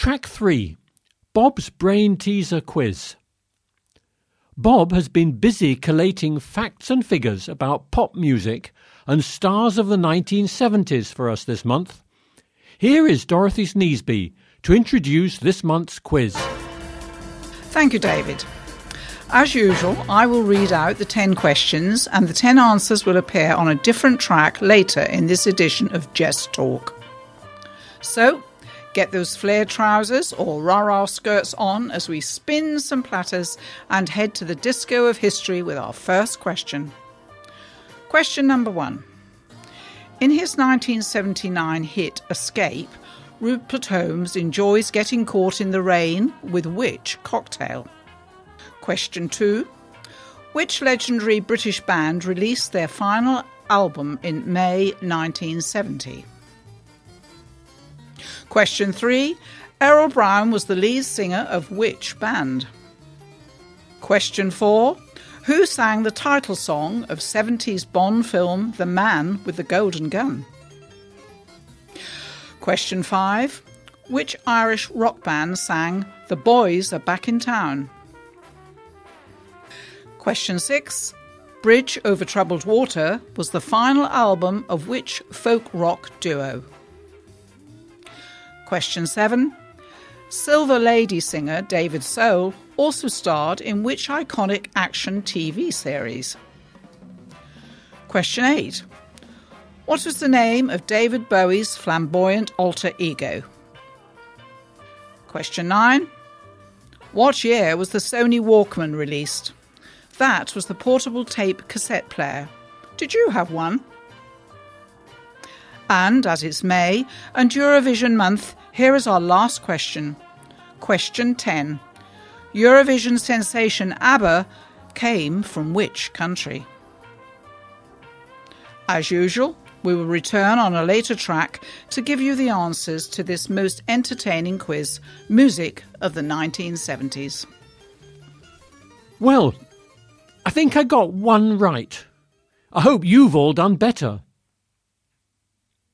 Track 3. Bob's Brain Teaser Quiz. Bob has been busy collating facts and figures about pop music and stars of the 1970s for us this month. Here is Dorothy Sneesby to introduce this month's quiz. Thank you, David. As usual, I will read out the 10 questions and the 10 answers will appear on a different track later in this edition of Jess Talk. So, get those flared trousers or rah-rah skirts on as we spin some platters and head to the disco of history with our first question. Question number 1. In his 1979 hit Escape, Rupert Holmes enjoys getting caught in the rain with which cocktail? Question 2. Which legendary British band released their final album in May 1970? Question 3. Errol Brown was the lead singer of which band? Question 4. Who sang the title song of 70s Bond film The Man with the Golden Gun? Question 5. Which Irish rock band sang The Boys Are Back in Town? Question 6. Bridge Over Troubled Water was the final album of which folk rock duo? Question 7. Silver Lady singer David Soul also starred in which iconic action TV series? Question 8. What was the name of David Bowie's flamboyant alter ego? Question 9. What year was the Sony Walkman released? That was the portable tape cassette player. Did you have one? And as it's May and Eurovision month, here is our last question. Question 10. Eurovision sensation ABBA came from which country? As usual, we will return on a later track to give you the answers to this most entertaining quiz, music of the 1970s. Well, I think I got one right. I hope you've all done better.